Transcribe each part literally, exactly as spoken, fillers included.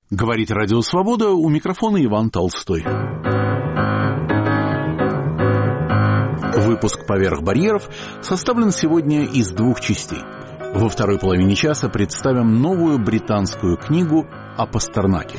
Говорит Радио Свобода, у микрофона Иван Толстой. Выпуск «Поверх барьеров» составлен сегодня из двух частей. Во второй половине часа представим новую британскую книгу о Пастернаке.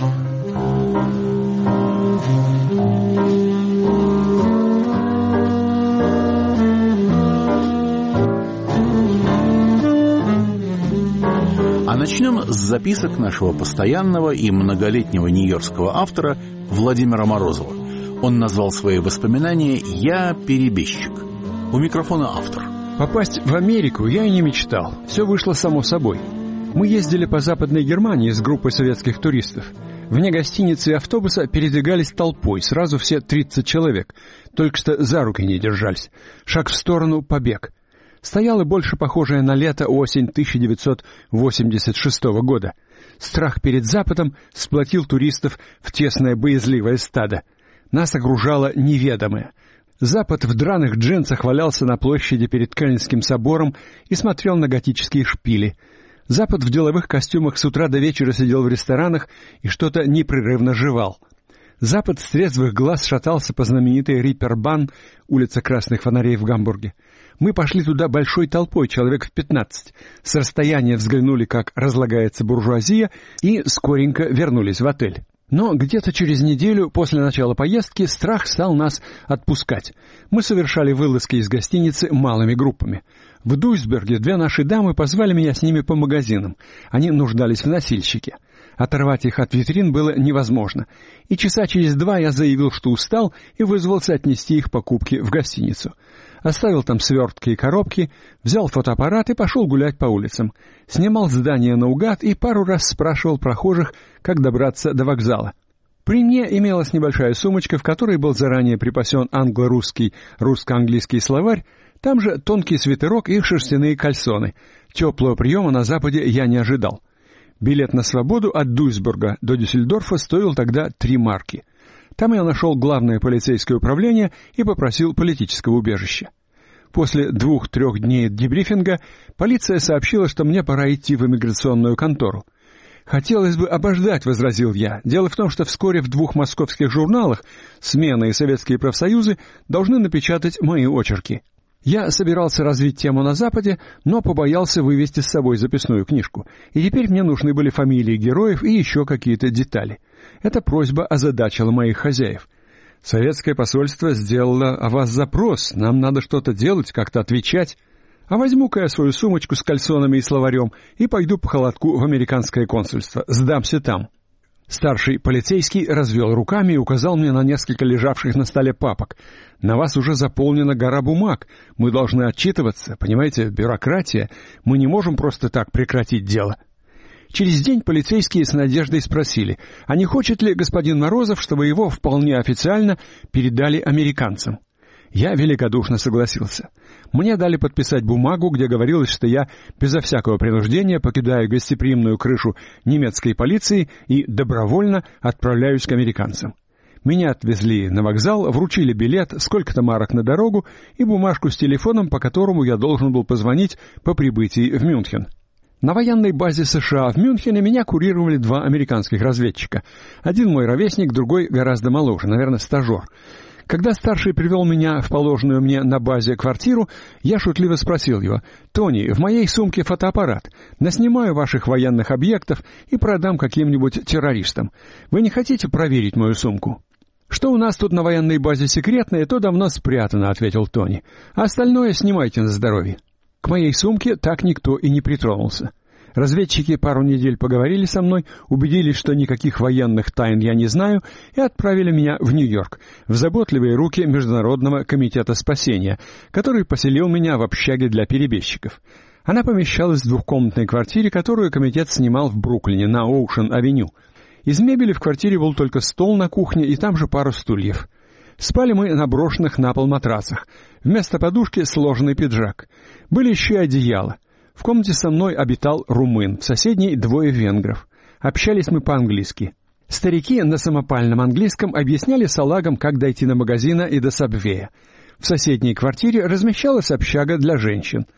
А начнем с записок нашего постоянного и многолетнего нью-йоркского автора Владимира Морозова. Он назвал свои воспоминания «Я перебежчик». У микрофона автор. Попасть в Америку я и не мечтал. Все вышло само собой. Мы ездили по Западной Германии с группой советских туристов. Вне гостиницы и автобуса передвигались толпой, сразу все тридцать человек. Только что за руки не держались. Шаг в сторону — побег. Стояла больше похожая на лето-осень тысяча девятьсот восемьдесят шестого года. Страх перед Западом сплотил туристов в тесное боязливое стадо. Нас окружало неведомое. Запад в драных джинсах валялся на площади перед Кёльнским собором и смотрел на готические шпили. Запад в деловых костюмах с утра до вечера сидел в ресторанах и что-то непрерывно жевал. Запад с трезвых глаз шатался по знаменитой Риппербан, улица Красных Фонарей в Гамбурге. Мы пошли туда большой толпой, человек в пятнадцать. С расстояния взглянули, как разлагается буржуазия, и скоренько вернулись в отель. Но где-то через неделю после начала поездки страх стал нас отпускать. Мы совершали вылазки из гостиницы малыми группами. В Дуйсберге две наши дамы позвали меня с ними по магазинам. Они нуждались в носильщике. Оторвать их от витрин было невозможно. И часа через два я заявил, что устал, и вызвался отнести их покупки в гостиницу. Оставил там свертки и коробки, взял фотоаппарат и пошел гулять по улицам. Снимал здания наугад и пару раз спрашивал прохожих, как добраться до вокзала. При мне имелась небольшая сумочка, в которой был заранее припасен англо-русский, русско-английский словарь, там же тонкий свитерок и шерстяные кальсоны. Теплого приема на Западе я не ожидал. Билет на свободу от Дуйсбурга до Дюссельдорфа стоил тогда три марки. Там я нашел главное полицейское управление и попросил политического убежища. После двух-трех дней дебрифинга полиция сообщила, что мне пора идти в иммиграционную контору. «Хотелось бы обождать», — возразил я. «Дело в том, что вскоре в двух московских журналах «Смена» и «Советские профсоюзы» должны напечатать мои очерки». Я собирался развить тему на Западе, но побоялся вывести с собой записную книжку, и теперь мне нужны были фамилии героев и еще какие-то детали. Эта просьба озадачила моих хозяев. «Советское посольство сделало о вас запрос, нам надо что-то делать, как-то отвечать. А возьму-ка я свою сумочку с кальсонами и словарем и пойду по холодку в американское консульство, сдамся там». Старший полицейский развел руками и указал мне на несколько лежавших на столе папок. «На вас уже заполнена гора бумаг. Мы должны отчитываться. Понимаете, бюрократия. Мы не можем просто так прекратить дело». Через день полицейские с надеждой спросили, а не хочет ли господин Морозов, чтобы его вполне официально передали американцам. Я великодушно согласился. Мне дали подписать бумагу, где говорилось, что я безо всякого принуждения покидаю гостеприимную крышу немецкой полиции и добровольно отправляюсь к американцам. Меня отвезли на вокзал, вручили билет, сколько-то марок на дорогу и бумажку с телефоном, по которому я должен был позвонить по прибытии в Мюнхен. На военной базе США в Мюнхене меня курировали два американских разведчика. Один мой ровесник, другой гораздо моложе, наверное, стажер. Когда старший привел меня в положенную мне на базе квартиру, я шутливо спросил его: «Тони, в моей сумке фотоаппарат. Наснимаю ваших военных объектов и продам каким-нибудь террористам. Вы не хотите проверить мою сумку?» «Что у нас тут на военной базе секретное, то давно спрятано», — ответил Тони. «А остальное снимайте на здоровье». К моей сумке так никто и не притронулся. Разведчики пару недель поговорили со мной, убедились, что никаких военных тайн я не знаю, и отправили меня в Нью-Йорк, в заботливые руки Международного комитета спасения, который поселил меня в общаге для перебежчиков. Она помещалась в двухкомнатной квартире, которую комитет снимал в Бруклине на Оушен-авеню. Из мебели в квартире был только стол на кухне и там же пару стульев. Спали мы на брошенных на пол матрасах. Вместо подушки сложенный пиджак. Были еще и одеяла. В комнате со мной обитал румын, в соседней двое венгров. Общались мы по-английски. Старики на самопальном английском объясняли салагам, как дойти до магазина и до сабвея. В соседней квартире размещалась общага для женщин.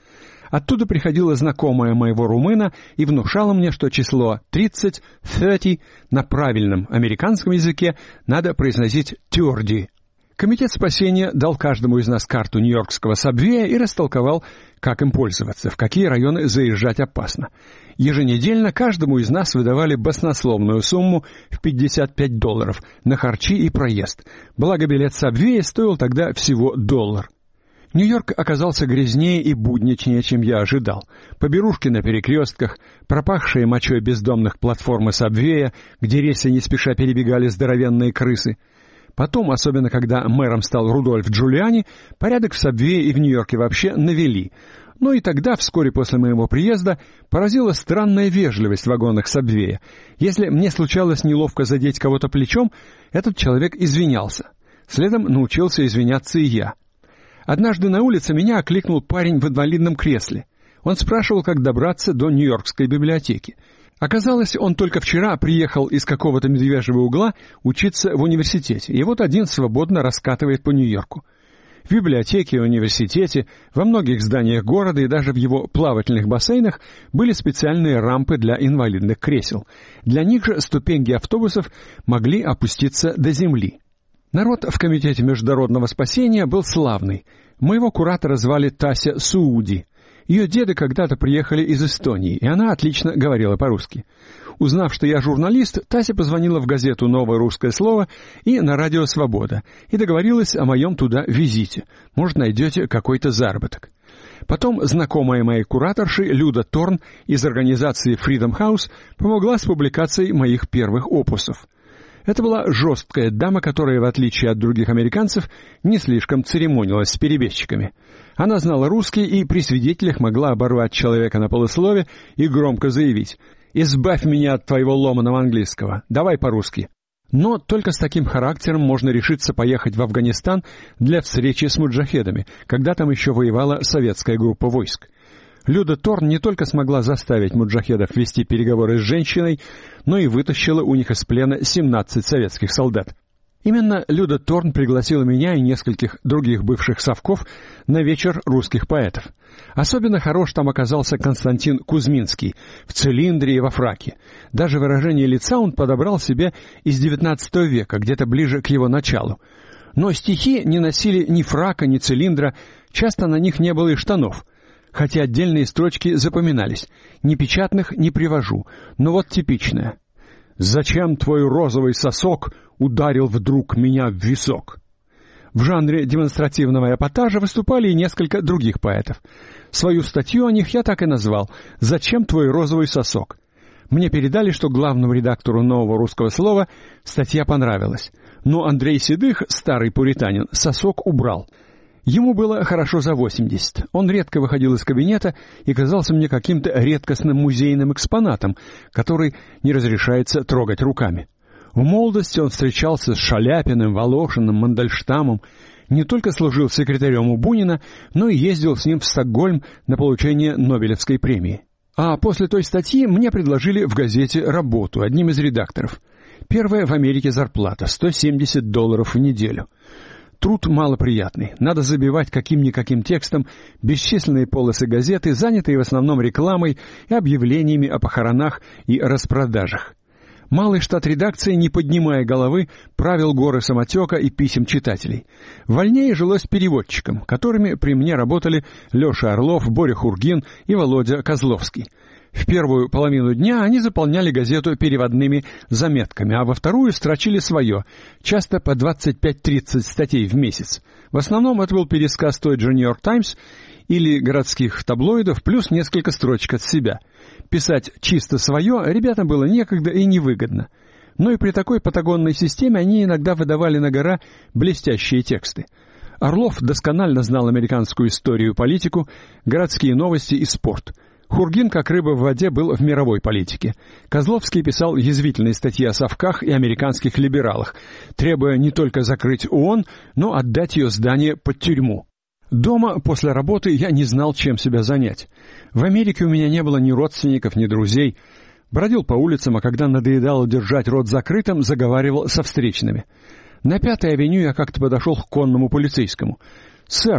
Оттуда приходила знакомая моего румына и внушала мне, что число тридцать, тридцать, на правильном американском языке надо произносить «тёрди». Комитет спасения дал каждому из нас карту нью-йоркского сабвея и растолковал, как им пользоваться, в какие районы заезжать опасно. Еженедельно каждому из нас выдавали баснословную сумму в пятьдесят пять долларов на харчи и проезд. Благо билет сабвея стоил тогда всего доллар. Нью-Йорк оказался грязнее и будничнее, чем я ожидал. Поберушки на перекрестках, пропахшие мочой бездомных платформы сабвея, где рельсы не спеша перебегали здоровенные крысы. Потом, особенно когда мэром стал Рудольф Джулиани, порядок в сабвее и в Нью-Йорке вообще навели. Но и тогда, вскоре после моего приезда, поразила странная вежливость в вагонах сабвея. Если мне случалось неловко задеть кого-то плечом, этот человек извинялся. Следом научился извиняться и я. Однажды на улице меня окликнул парень в инвалидном кресле. Он спрашивал, как добраться до Нью-Йоркской библиотеки. Оказалось, он только вчера приехал из какого-то медвежьего угла учиться в университете, и вот один свободно раскатывает по Нью-Йорку. В библиотеке и университете, во многих зданиях города и даже в его плавательных бассейнах были специальные рампы для инвалидных кресел. Для них же ступеньки автобусов могли опуститься до земли. Народ в Комитете международного спасения был славный. Моего куратора звали Тася Сууди. Ее деды когда-то приехали из Эстонии, и она отлично говорила по-русски. Узнав, что я журналист, Тася позвонила в газету «Новое русское слово» и на радио «Свобода» и договорилась о моем туда визите. Может, найдете какой-то заработок. Потом знакомая моей кураторши Люда Торн из организации Freedom House помогла с публикацией моих первых опусов. Это была жесткая дама, которая, в отличие от других американцев, не слишком церемонилась с перебежчиками. Она знала русский и при свидетелях могла оборвать человека на полуслове и громко заявить: «Избавь меня от твоего ломаного английского, давай по-русски». Но только с таким характером можно решиться поехать в Афганистан для встречи с муджахедами, когда там еще воевала советская группа войск. Люда Торн не только смогла заставить муджахедов вести переговоры с женщиной, но и вытащила у них из плена семнадцать советских солдат. Именно Люда Торн пригласила меня и нескольких других бывших совков на вечер русских поэтов. Особенно хорош там оказался Константин Кузьминский в цилиндре и во фраке. Даже выражение лица он подобрал себе из девятнадцатого века, где-то ближе к его началу. Но стихи не носили ни фрака, ни цилиндра, часто на них не было и штанов. Хотя отдельные строчки запоминались. Ни печатных не привожу, но вот типичное. «Зачем твой розовый сосок ударил вдруг меня в висок?» В жанре демонстративного эпатажа выступали и несколько других поэтов. Свою статью о них я так и назвал «Зачем твой розовый сосок?». Мне передали, что главному редактору «Нового русского слова» статья понравилась. Но Андрей Седых, старый пуританин, сосок убрал. Ему было хорошо за восемьдесят. Он редко выходил из кабинета и казался мне каким-то редкостным музейным экспонатом, который не разрешается трогать руками. В молодости он встречался с Шаляпиным, Волошиным, Мандельштамом, не только служил секретарем у Бунина, но и ездил с ним в Стокгольм на получение Нобелевской премии. А после той статьи мне предложили в газете работу одним из редакторов. Первая в Америке зарплата — сто семьдесят долларов в неделю. Труд малоприятный. Надо забивать каким-никаким текстом бесчисленные полосы газеты, занятые в основном рекламой и объявлениями о похоронах и распродажах. Малый штат редакции, не поднимая головы, правил горы самотека и писем читателей. Вольнее жилось переводчикам, которыми при мне работали Леша Орлов, Боря Хургин и Володя Козловский. В первую половину дня они заполняли газету переводными заметками, а во вторую строчили свое, часто по двадцать пять-тридцать статей в месяц. В основном это был пересказ той же «Нью-Йорк Таймс» или городских таблоидов, плюс несколько строчек от себя. Писать чисто свое ребятам было некогда и невыгодно. Но и при такой патагонной системе они иногда выдавали на гора блестящие тексты. Орлов досконально знал американскую историю и политику, городские новости и спорт. Хургин, как рыба в воде, был в мировой политике. Козловский писал язвительные статьи о совках и американских либералах, требуя не только закрыть ООН, но отдать ее здание под тюрьму. Дома после работы я не знал, чем себя занять. В Америке у меня не было ни родственников, ни друзей. Бродил по улицам, а когда надоедало держать рот закрытым, заговаривал со встречными. На Пятой авеню я как-то подошел к конному полицейскому. «Сэр,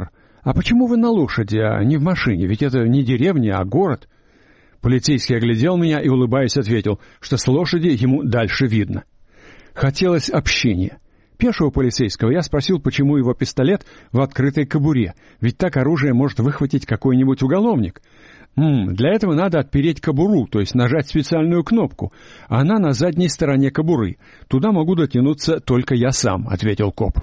«А почему вы на лошади, а не в машине? Ведь это не деревня, а город». Полицейский оглядел меня и, улыбаясь, ответил, что с лошади ему дальше видно. Хотелось общения. Пешего полицейского я спросил, почему его пистолет в открытой кобуре, ведь так оружие может выхватить какой-нибудь уголовник. «М, для этого надо отпереть кобуру, то есть нажать специальную кнопку, а она на задней стороне кобуры. Туда могу дотянуться только я сам», — ответил коп.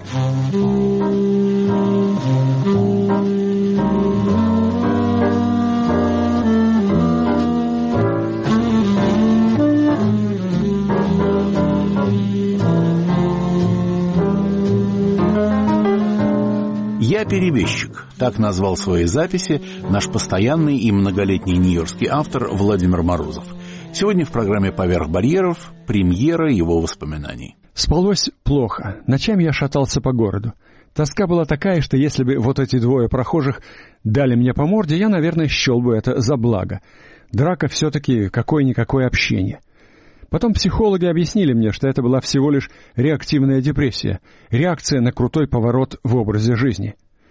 «Я перебежчик», так назвал свои записи наш постоянный и многолетний нью-йоркский автор Владимир Морозов. Сегодня в программе «Поверх барьеров» премьера его воспоминаний. Спалось плохо. Ночами я шатался по городу. Тоска была такая, что если бы вот эти двое прохожих дали мне по морде, я, наверное, счел бы это за благо. Драка все-таки какое-никакое общение. Потом психологи объяснили мне, что это была всего лишь реактивная депрессия, реакция на крутой поворот в образе жизни.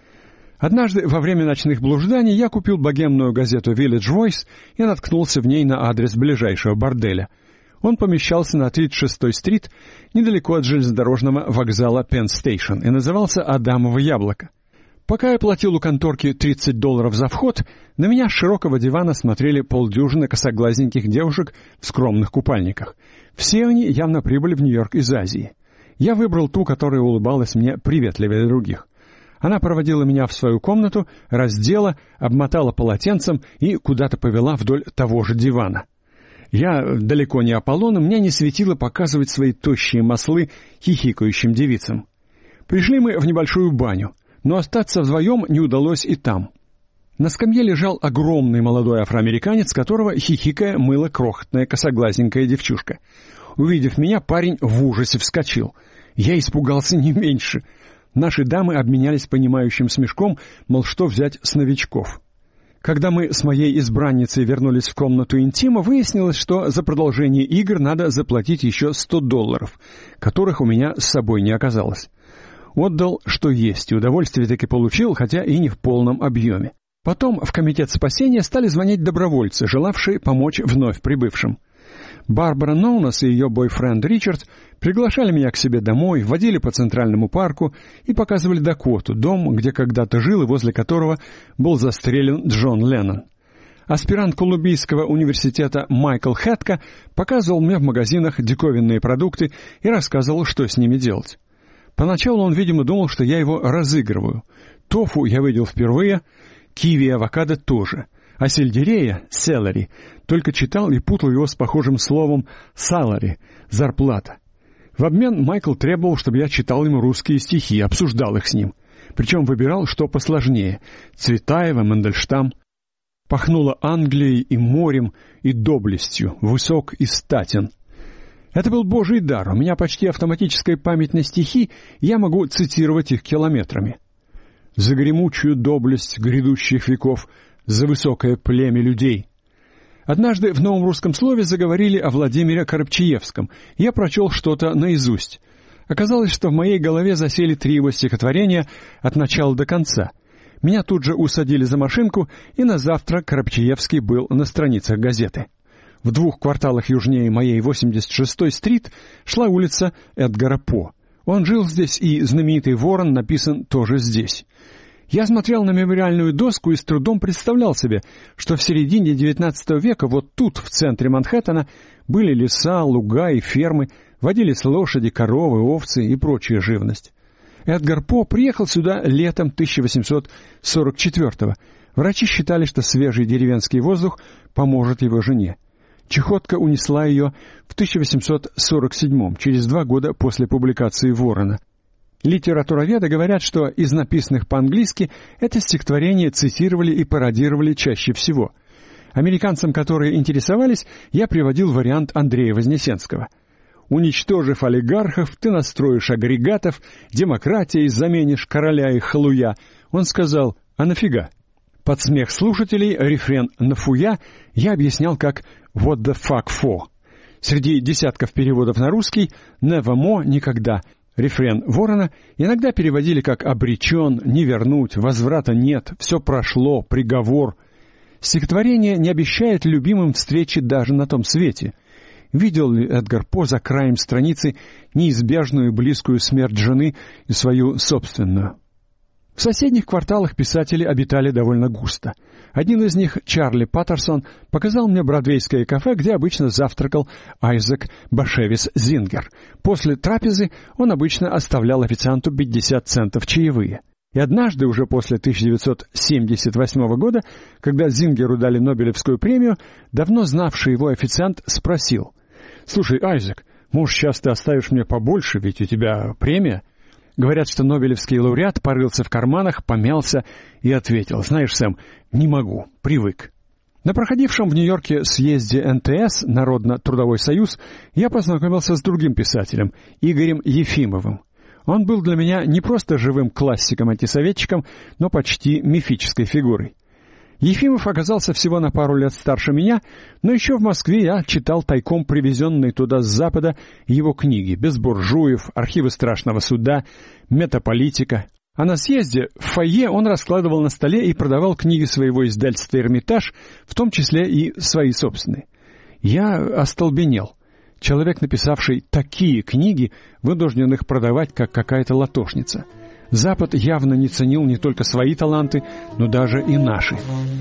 Однажды во время ночных блужданий я купил богемную газету Village Voice и наткнулся в ней на адрес ближайшего борделя. Он помещался на тридцать шестой стрит, недалеко от железнодорожного вокзала Penn Station, и назывался «Адамово яблоко». Пока я платил у конторки тридцать долларов за вход, на меня с широкого дивана смотрели полдюжины косоглазненьких девушек в скромных купальниках. Все они явно прибыли в Нью-Йорк из Азии. Я выбрал ту, которая улыбалась мне приветливее других. Она проводила меня в свою комнату, раздела, обмотала полотенцем и куда-то повела вдоль того же дивана. Я далеко не Аполлон, и мне не светило показывать свои тощие маслы хихикающим девицам. Пришли мы в небольшую баню, но остаться вдвоем не удалось и там. На скамье лежал огромный молодой афроамериканец, которого, хихикая, мыла крохотная косоглазненькая девчушка. Увидев меня, парень в ужасе вскочил. Я испугался не меньше. Наши дамы обменялись понимающим смешком, мол, что взять с новичков. Когда мы с моей избранницей вернулись в комнату интима, выяснилось, что за продолжение игр надо заплатить еще сто долларов, которых у меня с собой не оказалось. Отдал, что есть, и удовольствие таки получил, хотя и не в полном объеме. Потом в комитет спасения стали звонить добровольцы, желавшие помочь вновь прибывшим. Барбара Ноунас и ее бойфренд Ричард приглашали меня к себе домой, водили по Центральному парку и показывали Дакоту, дом, где когда-то жил и возле которого был застрелен Джон Леннон. Аспирант Колумбийского университета Майкл Хэтка показывал мне в магазинах диковинные продукты и рассказывал, что с ними делать. Поначалу он, видимо, думал, что я его разыгрываю. Тофу я видел впервые, киви и авокадо тоже. А сельдерея, селери, только читал и путал его с похожим словом «салари» — «зарплата». В обмен Майкл требовал, чтобы я читал ему русские стихи, обсуждал их с ним. Причем выбирал, что посложнее — Цветаева, Мандельштам. Пахнуло Англией и морем, и доблестью, высок и статен. Это был божий дар, у меня почти автоматическая память на стихи, и я могу цитировать их километрами. «За гремучую доблесть грядущих веков, за высокое племя людей». Однажды в новом русском слове заговорили о Владимире Коробчиевском. Я прочел что-то наизусть. Оказалось, что в моей голове засели три его стихотворения от начала до конца. Меня тут же усадили за машинку, и на завтра Коробчиевский был на страницах газеты. В двух кварталах южнее моей восемьдесят шестой стрит шла улица Эдгара По. Он жил здесь, и знаменитый «Ворон» написан тоже здесь. Я смотрел на мемориальную доску и с трудом представлял себе, что в середине девятнадцатого века вот тут, в центре Манхэттена, были леса, луга и фермы, водились лошади, коровы, овцы и прочая живность. Эдгар По приехал сюда летом тысяча восемьсот сорок четвёртого. Врачи считали, что свежий деревенский воздух поможет его жене. Чехотка унесла ее в тысяча восемьсот сорок седьмом, через два года после публикации «Ворона». Литературоведы говорят, что из написанных по-английски это стихотворение цитировали и пародировали чаще всего. Американцам, которые интересовались, я приводил вариант Андрея Вознесенского. «Уничтожив олигархов, ты настроишь агрегатов, демократией заменишь короля и халуя». Он сказал: «А нафига?» Под смех слушателей рефрен «нафуя» я объяснял как «what the fuck for». Среди десятков переводов на русский «never more» — «никогда», Рефрен Ворона иногда переводили как «обречен», «не вернуть», «возврата нет», «все прошло», «приговор». Стихотворение не обещает любимым встречи даже на том свете. Видел ли Эдгар По за краем страницы неизбежную близкую смерть жены и свою собственную? В соседних кварталах писатели обитали довольно густо. Один из них, Чарли Паттерсон, показал мне бродвейское кафе, где обычно завтракал Айзек Башевис Зингер. После трапезы он обычно оставлял официанту пятьдесят центов чаевые. И однажды, уже после тысяча девятьсот семьдесят восьмого года, когда Зингеру дали Нобелевскую премию, давно знавший его официант спросил: «Слушай, Айзек, может, сейчас ты оставишь мне побольше, ведь у тебя премия?» Говорят, что нобелевский лауреат порылся в карманах, помялся и ответил: «Знаешь, Сэм, не могу, привык». На проходившем в Нью-Йорке съезде эн тэ эс, Народно-трудовой союз, я познакомился с другим писателем, Игорем Ефимовым. Он был для меня не просто живым классиком-антисоветчиком, но почти мифической фигурой. Ефимов оказался всего на пару лет старше меня, но еще в Москве я читал тайком привезенные туда с Запада его книги «Без буржуев», «Архивы страшного суда», «Метаполитика». А на съезде в фойе он раскладывал на столе и продавал книги своего издательства «Эрмитаж», в том числе и свои собственные. Я остолбенел. Человек, написавший такие книги, вынужден их продавать, как какая-то латошница. Запад явно не ценил не только свои таланты, но даже и наши.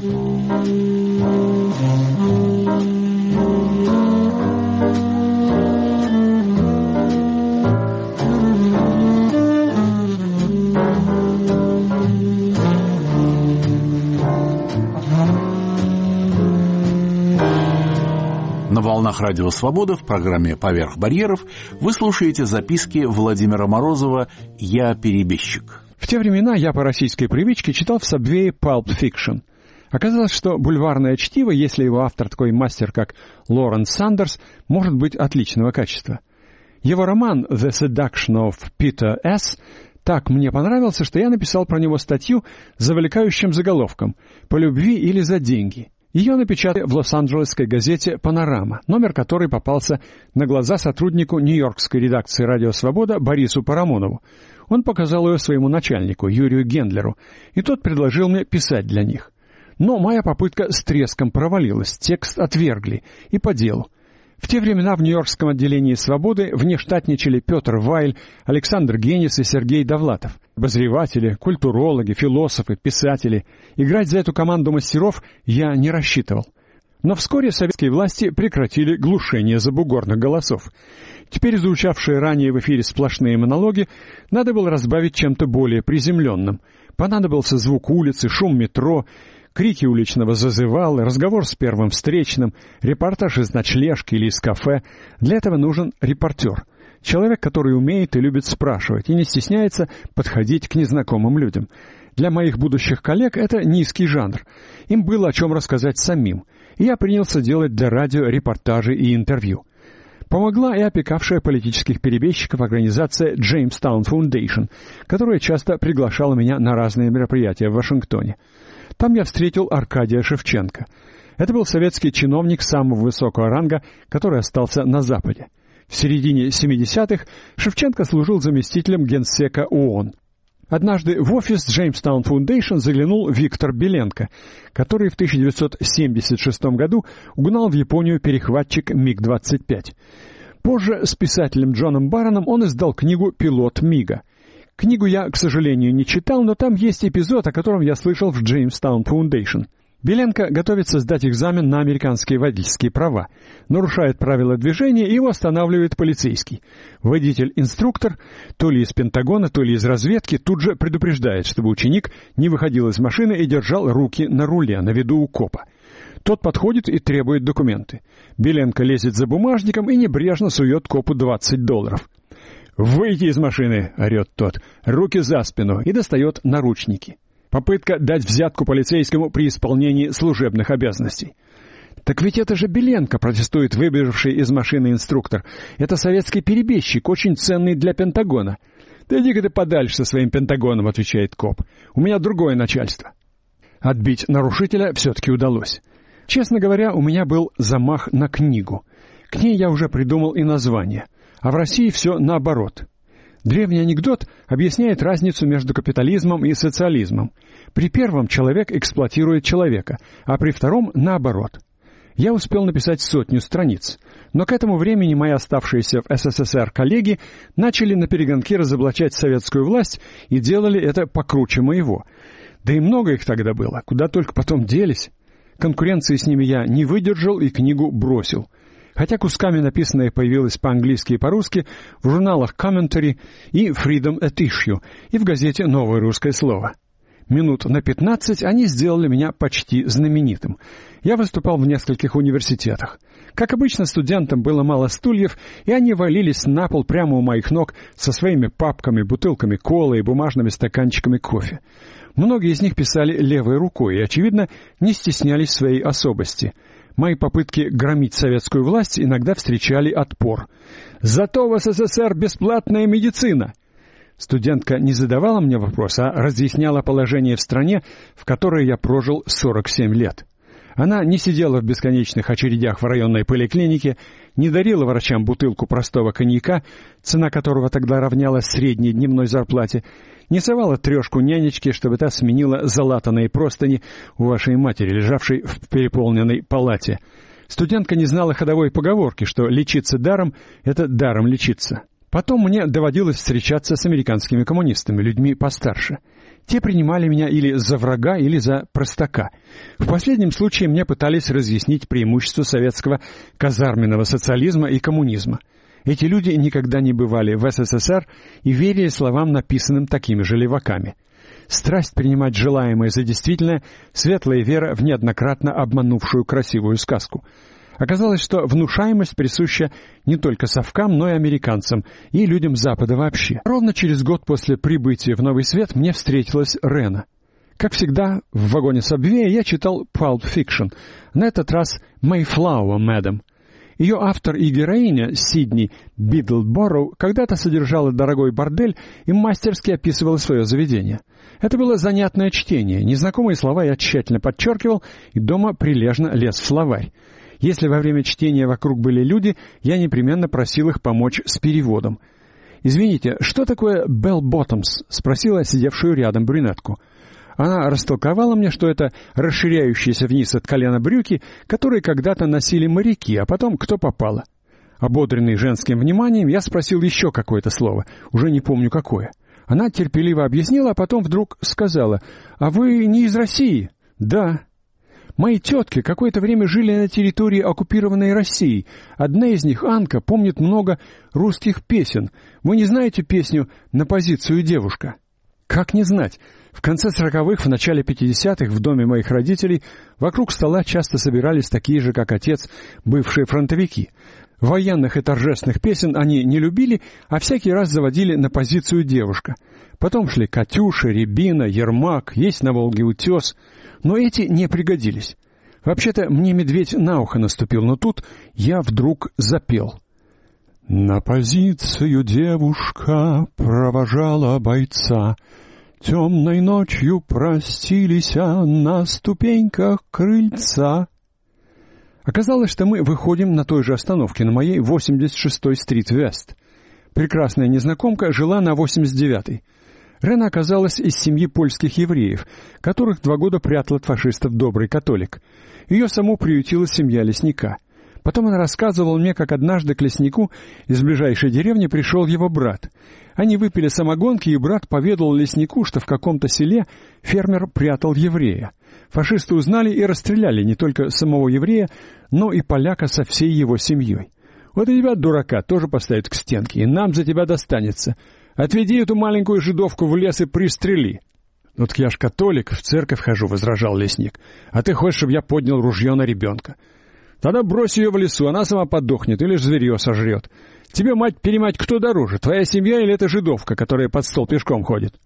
На волнах Радио Свобода в программе «Поверх барьеров» вы слушаете записки Владимира Морозова «Я перебежчик». В те времена я по российской привычке читал в Сабвее Pulp Fiction. Оказалось, что бульварное чтиво, если его автор такой мастер, как Лоренс Сандерс, может быть отличного качества. Его роман «The Seduction of Peter S.» так мне понравился, что я написал про него статью с завлекающим заголовком «По любви или за деньги». Ее напечатали в лос-анджелесской газете «Панорама», номер которой попался на глаза сотруднику нью-йоркской редакции «Радио Свобода» Борису Парамонову. Он показал ее своему начальнику, Юрию Гендлеру, и тот предложил мне писать для них. Но моя попытка с треском провалилась, текст отвергли, и по делу. В те времена в нью-йоркском отделении «Свободы» внештатничали Петр Вайль, Александр Генис и Сергей Довлатов. Обозреватели, культурологи, философы, писатели. Играть за эту команду мастеров я не рассчитывал. Но вскоре советские власти прекратили глушение забугорных голосов. Теперь звучавшие ранее в эфире сплошные монологи надо было разбавить чем-то более приземленным. Понадобился звук улицы, шум метро, крики уличного зазывала, разговор с первым встречным, репортаж из ночлежки или из кафе. Для этого нужен репортер. Человек, который умеет и любит спрашивать, и не стесняется подходить к незнакомым людям. Для моих будущих коллег это низкий жанр. Им было о чем рассказать самим. И я принялся делать для радио репортажи и интервью. Помогла и опекавшая политических перебежчиков организация Jamestown Foundation, которая часто приглашала меня на разные мероприятия в Вашингтоне. Там я встретил Аркадия Шевченко. Это был советский чиновник самого высокого ранга, который остался на Западе. В середине семидесятых Шевченко служил заместителем генсека ООН. Однажды в офис Jamestown Foundation заглянул Виктор Беленко, который в тысяча девятьсот семьдесят шестом году угнал в Японию перехватчик миг двадцать пять. Позже с писателем Джоном Барроном он издал книгу «Пилот Мига». Книгу я, к сожалению, не читал, но там есть эпизод, о котором я слышал в Jamestown Foundation. Беленко готовится сдать экзамен на американские водительские права. Нарушает правила движения, и его останавливает полицейский. Водитель-инструктор, то ли из Пентагона, то ли из разведки, тут же предупреждает, чтобы ученик не выходил из машины и держал руки на руле, на виду у копа. Тот подходит и требует документы. Беленко лезет за бумажником и небрежно сует копу двадцать долларов. «Выйди из машины!» — орет тот. «Руки за спину!» и достает наручники. Попытка дать взятку полицейскому при исполнении служебных обязанностей. «Так ведь это же Беленко!» — протестует выбежавший из машины инструктор. «Это советский перебежчик, очень ценный для Пентагона». «Да иди-ка ты подальше со своим Пентагоном!» — отвечает коп. «У меня другое начальство». Отбить нарушителя все-таки удалось. Честно говоря, у меня был замах на книгу. К ней я уже придумал и название. А в России все наоборот. Древний анекдот объясняет разницу между капитализмом и социализмом. При первом человек эксплуатирует человека, а при втором наоборот. Я успел написать сотню страниц, но к этому времени мои оставшиеся в СССР коллеги начали наперегонки разоблачать советскую власть и делали это покруче моего. Да и много их тогда было, куда только потом делись. Конкуренции с ними я не выдержал и книгу бросил. Хотя кусками написанное появилось по-английски и по-русски в журналах Commentary и Freedom at Issue и в газете «Новое русское слово». Минут на пятнадцать они сделали меня почти знаменитым. Я выступал в нескольких университетах. Как обычно, студентам было мало стульев, и они валились на пол прямо у моих ног со своими папками, бутылками колы и бумажными стаканчиками кофе. Многие из них писали левой рукой и, очевидно, не стеснялись своей особости. Мои попытки громить советскую власть иногда встречали отпор. «Зато в СССР бесплатная медицина!» Студентка не задавала мне вопрос, а разъясняла положение в стране, в которой я прожил сорок семь лет. Она не сидела в бесконечных очередях в районной поликлинике, не дарила врачам бутылку простого коньяка, цена которого тогда равнялась средней дневной зарплате, не совала трешку нянечке, чтобы та сменила залатанные простыни у вашей матери, лежавшей в переполненной палате. Студентка не знала ходовой поговорки, что лечиться даром — это даром лечиться. Потом мне доводилось встречаться с американскими коммунистами, людьми постарше. Те принимали меня или за врага, или за простака. В последнем случае мне пытались разъяснить преимущество советского казарменного социализма и коммунизма. Эти люди никогда не бывали в СССР и верили словам, написанным такими же леваками. Страсть принимать желаемое за действительное, светлая вера в неоднократно обманувшую красивую сказку. Оказалось, что внушаемость присуща не только совкам, но и американцам, и людям Запада вообще. Ровно через год после прибытия в Новый Свет мне встретилась Рена. Как всегда, в вагоне Сабвея я читал Pulp Fiction, на этот раз «Mayflower, Madam». Ее автор и героиня, Сидни Бидлбороу, когда-то содержала дорогой бордель и мастерски описывала свое заведение. Это было занятное чтение, незнакомые слова я тщательно подчеркивал и дома прилежно лез в словарь. Если во время чтения вокруг были люди, я непременно просил их помочь с переводом. «Извините, что такое bell bottoms?» — спросила сидевшую рядом брюнетку. Она растолковала мне, что это расширяющиеся вниз от колена брюки, которые когда-то носили моряки, а потом кто попало. Ободренный женским вниманием, я спросил еще какое-то слово, уже не помню какое. Она терпеливо объяснила, а потом вдруг сказала: «А вы не из России?» «Да». «Мои тетки какое-то время жили на территории оккупированной России. Одна из них, Анка, помнит много русских песен. Вы не знаете песню «На позицию девушка»?» Как не знать? В конце сороковых, в начале пятидесятых в доме моих родителей вокруг стола часто собирались такие же, как отец, бывшие фронтовики. Военных и торжественных песен они не любили, а всякий раз заводили «На позицию девушка». Потом шли «Катюша», «Рябина», «Ермак», «Есть на Волге утес». Но эти не пригодились. Вообще-то мне медведь на ухо наступил, но тут я вдруг запел. «На позицию девушка провожала бойца, темной ночью простились на ступеньках крыльца». Оказалось, что мы выходим на той же остановке, на моей восемьдесят шестой стрит Вест. Прекрасная незнакомка жила на восемьдесят девятой. Рена оказалась из семьи польских евреев, которых два года прятал от фашистов добрый католик. Ее саму приютила семья лесника. Потом она рассказывала мне, как однажды к леснику из ближайшей деревни пришел его брат. Они выпили самогонки, и брат поведал леснику, что в каком-то селе фермер прятал еврея. Фашисты узнали и расстреляли не только самого еврея, но и поляка со всей его семьей. «Вот и тебя, дурака, тоже поставят к стенке, и нам за тебя достанется. Отведи эту маленькую жидовку в лес и пристрели». «Ну так я ж католик, в церковь хожу», — возражал лесник. «А ты хочешь, чтобы я поднял ружье на ребенка? Тогда брось ее в лесу, она сама подохнет или ж зверье сожрет. Тебе, мать-перемать, кто дороже, твоя семья или эта жидовка, которая под стол пешком ходит?»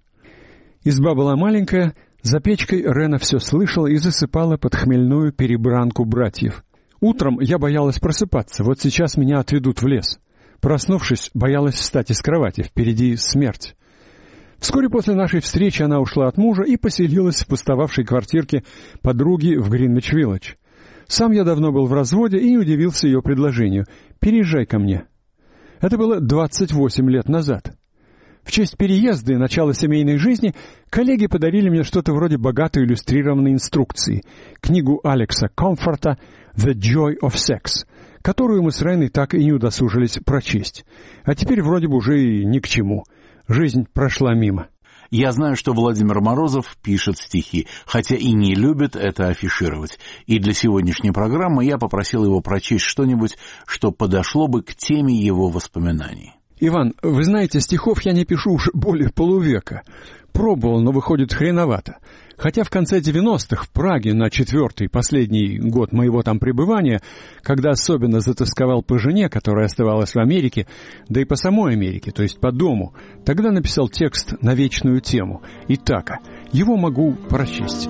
Изба была маленькая, за печкой Рена все слышала и засыпала под хмельную перебранку братьев. Утром я боялась просыпаться, вот сейчас меня отведут в лес. Проснувшись, боялась встать из кровати, впереди смерть. Вскоре после нашей встречи она ушла от мужа и поселилась в пустовавшей квартирке подруги в Гринвич-Виллидж. Сам я давно был в разводе и не удивился ее предложению: «Переезжай ко мне». Это было двадцать восемь лет назад. В честь переезда и начала семейной жизни коллеги подарили мне что-то вроде богатой иллюстрированной инструкции, книгу Алекса Комфорта «The Joy of Sex», которую мы с Рейной так и не удосужились прочесть. А теперь вроде бы уже и ни к чему. Жизнь прошла мимо. Я знаю, что Владимир Морозов пишет стихи, хотя и не любит это афишировать. И для сегодняшней программы я попросил его прочесть что-нибудь, что подошло бы к теме его воспоминаний. Иван, вы знаете, стихов я не пишу уж более полувека. Пробовал, но выходит хреновато. Хотя в конце девяностых в Праге на четвертый, последний год моего там пребывания, когда особенно затосковал по жене, которая оставалась в Америке, да и по самой Америке, то есть по дому, тогда написал текст на вечную тему. Итака. Его могу прочесть.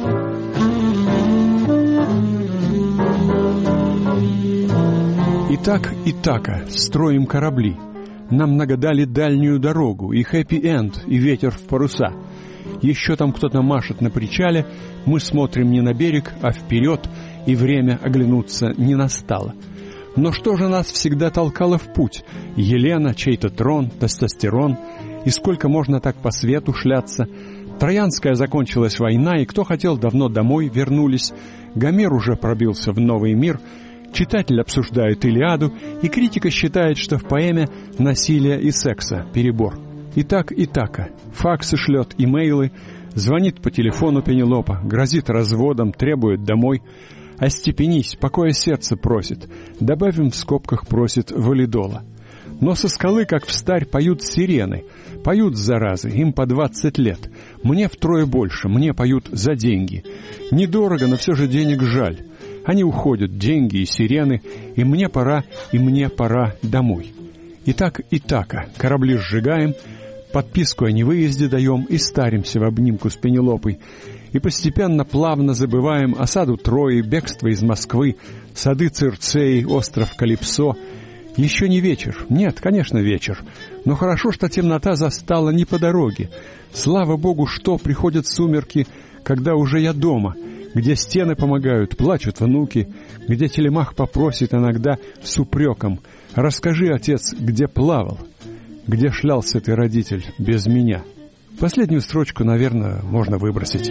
Итак, Итака, строим корабли. Нам нагадали дальнюю дорогу, и хэппи-энд, и ветер в паруса. Еще там кто-то машет на причале, мы смотрим не на берег, а вперед, и время оглянуться не настало. Но что же нас всегда толкало в путь? Елена, чей-то трон, тестостерон, и сколько можно так по свету шляться? Троянская закончилась война, и кто хотел, давно домой вернулись. Гомер уже пробился в новый мир. Читатель обсуждает Илиаду, и критика считает, что в поэме насилие и секса перебор. Итак, Итака. Факсы шлет, имейлы, звонит по телефону Пенелопа, грозит разводом, требует домой. Остепенись, покоя сердце просит, добавим в скобках просит валидола. Но со скалы, как встарь, поют сирены, поют, заразы, им по двадцать лет. Мне втрое больше, мне поют за деньги. Недорого, но все же денег жаль. Они уходят, деньги и сирены, и мне пора, и мне пора домой. Итак, Итака, корабли сжигаем, подписку о невыезде даем и старимся в обнимку с Пенелопой. И постепенно плавно забываем осаду Трои, бегство из Москвы, сады Цирцеи, остров Калипсо. Еще не вечер, нет, конечно, вечер, но хорошо, что темнота застала не по дороге. Слава Богу, что приходят сумерки, когда уже я дома, где стены помогают, плачут внуки, где Телемах попросит иногда с упреком: «Расскажи, отец, где плавал, где шлялся ты, родитель, без меня». Последнюю строчку, наверное, можно выбросить.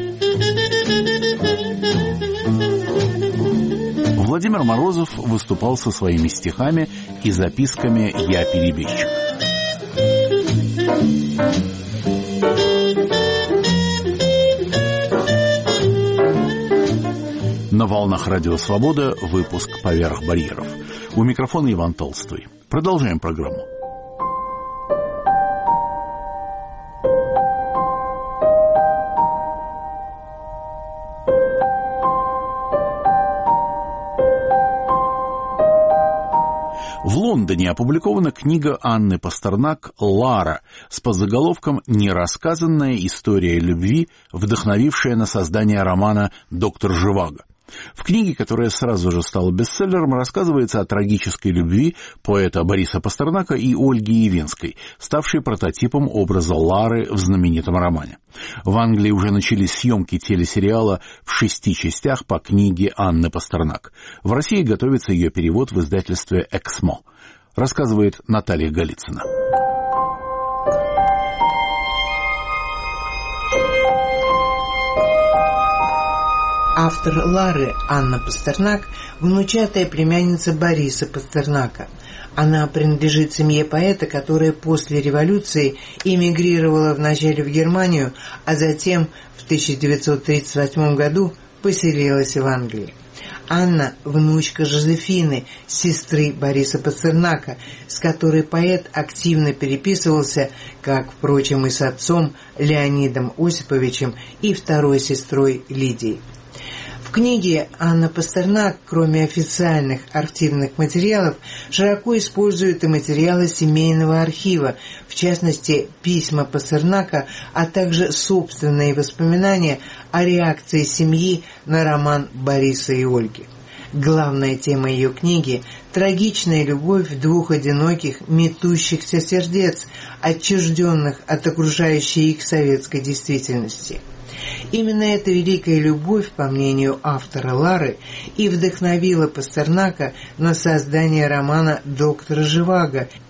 Владимир Морозов выступал со своими стихами и записками «Я перебежчик». На волнах Радио Свобода выпуск «Поверх барьеров». У микрофона Иван Толстой. Продолжаем программу. В Лондоне опубликована книга Анны Пастернак «Лара» с подзаголовком «Нерассказанная история любви, вдохновившая на создание романа «Доктор Живаго». В книге, которая сразу же стала бестселлером, рассказывается о трагической любви поэта Бориса Пастернака и Ольги Явинской, ставшей прототипом образа Лары в знаменитом романе. В Англии уже начались съемки телесериала в шести частях по книге Анны Пастернак. В России готовится ее перевод в издательстве «Эксмо». Рассказывает Наталья Голицына. Автор Лары, Анна Пастернак, внучатая племянница Бориса Пастернака. Она принадлежит семье поэта, которая после революции эмигрировала вначале в Германию, а затем в тысяча девятьсот тридцать восьмом году поселилась в Англии. Анна – внучка Жозефины, сестры Бориса Пастернака, с которой поэт активно переписывался, как, впрочем, и с отцом Леонидом Осиповичем и второй сестрой Лидией. В книге Анна Пастернак, кроме официальных архивных материалов, широко использует и материалы семейного архива, в частности, письма Пастернака, а также собственные воспоминания о реакции семьи на роман Бориса и Ольги. Главная тема ее книги – трагичная любовь двух одиноких, метущихся сердец, отчужденных от окружающей их советской действительности. Именно эта великая любовь, по мнению автора Лары, и вдохновила Пастернака на создание романа «Доктора Живаго»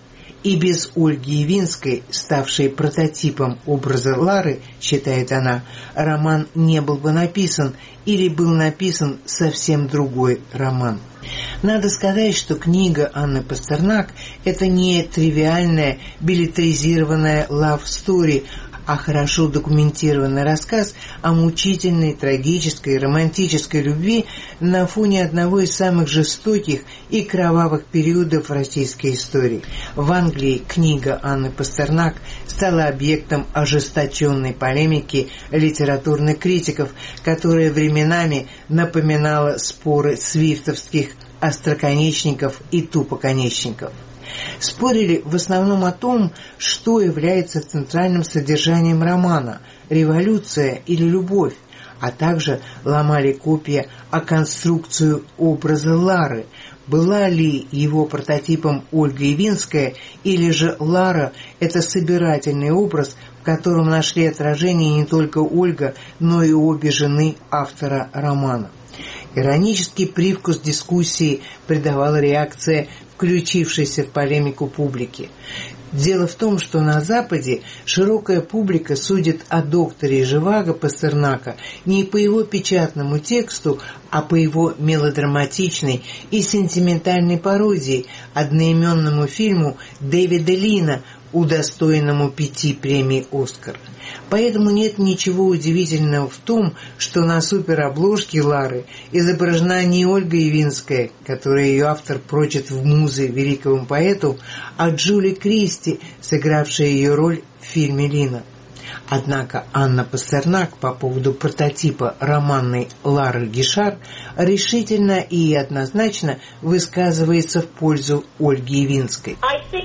И без Ольги Явинской, ставшей прототипом образа Лары, считает она, роман не был бы написан или был написан совсем другой роман. Надо сказать, что книга Анны Пастернак – это не тривиальная, билетризированная love-story, а хорошо документированный рассказ о мучительной, трагической, романтической любви на фоне одного из самых жестоких и кровавых периодов российской истории. В Англии книга Анны Пастернак стала объектом ожесточенной полемики литературных критиков, которая временами напоминала споры свифтовских остроконечников и тупоконечников. Спорили в основном о том, что является центральным содержанием романа – революция или любовь, а также ломали копья о конструкцию образа Лары. Была ли его прототипом Ольга Явинская, или же Лара – это собирательный образ, в котором нашли отражение не только Ольга, но и обе жены автора романа. Иронический привкус дискуссии придавала реакция включившейся в полемику публики. Дело в том, что на Западе широкая публика судит о докторе Живаго Пастернака не по его печатному тексту, а по его мелодраматичной и сентиментальной пародии одноименному фильму Дэвида Лина, удостоенному пяти премий «Оскар». Поэтому нет ничего удивительного в том, что на суперобложке Лары изображена не Ольга Явинская, которую ее автор прочит в музы великому поэту, а Джули Кристи, сыгравшая ее роль в фильме Лина. Однако Анна Пастернак по поводу прототипа романной Лары Гишар решительно и однозначно высказывается в пользу Ольги Явинской.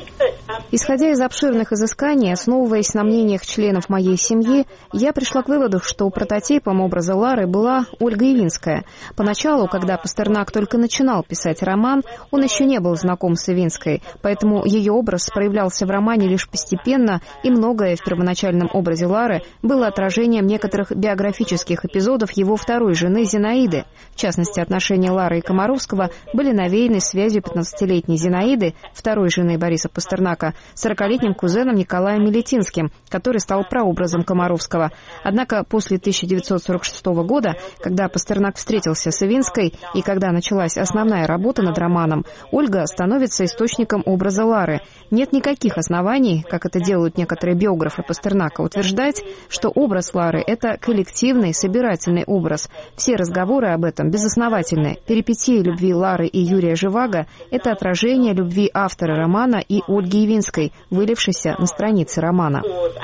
Исходя из обширных изысканий, основываясь на мнениях членов моей семьи, я пришла к выводу, что прототипом образа Лары была Ольга Явинская. Поначалу, когда Пастернак только начинал писать роман, он еще не был знаком с Явинской, поэтому ее образ проявлялся в романе лишь постепенно, и многое в первоначальном образе Лары было отражением некоторых биографических эпизодов его второй жены Зинаиды. В частности, отношения Лары и Комаровского были навеяны связью пятнадцатилетней Зинаиды, второй жены Бориса Пастернака, сорокалетним кузеном Николаем Милетинским, который стал прообразом Комаровского. Однако после тысяча девятьсот сорок шестого года, когда Пастернак встретился с Явинской и когда началась основная работа над романом, Ольга становится источником образа Лары. Нет никаких оснований, как это делают некоторые биографы Пастернака, утверждать, что образ Лары – это коллективный, собирательный образ. Все разговоры об этом безосновательны. Перипетии любви Лары и Юрия Живаго – это отражение любви автора романа и Ольги Явинской, вылившейся на страницы романа.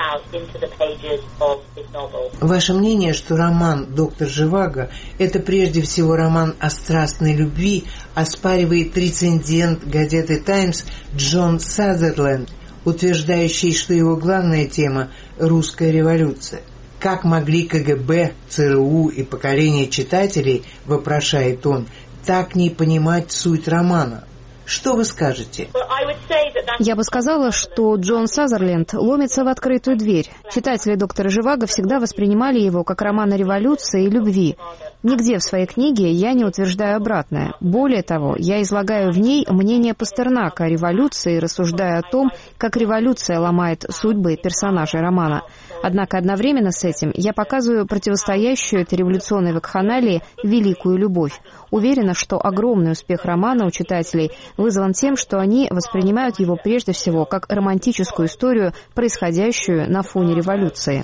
Ваше мнение, что роман «Доктор Живаго» – это прежде всего роман о страстной любви, оспаривает рецензент газеты «Таймс» Джон Сазерленд, утверждающий, что его главная тема – русская революция. Как могли КГБ, ЦРУ и поколение читателей, вопрошает он, так не понимать суть романа? Что вы скажете? Я бы сказала, что Джон Сазерленд ломится в открытую дверь. Читатели «Доктора Живаго» всегда воспринимали его как роман о революции и любви. Нигде в своей книге я не утверждаю обратное. Более того, я излагаю в ней мнение Пастернака о революции, рассуждая о том, как революция ломает судьбы персонажей романа. Однако одновременно с этим я показываю противостоящую этой революционной вакханалии великую любовь. Уверена, что огромный успех романа у читателей вызван тем, что они воспринимают его прежде всего как романтическую историю, происходящую на фоне революции.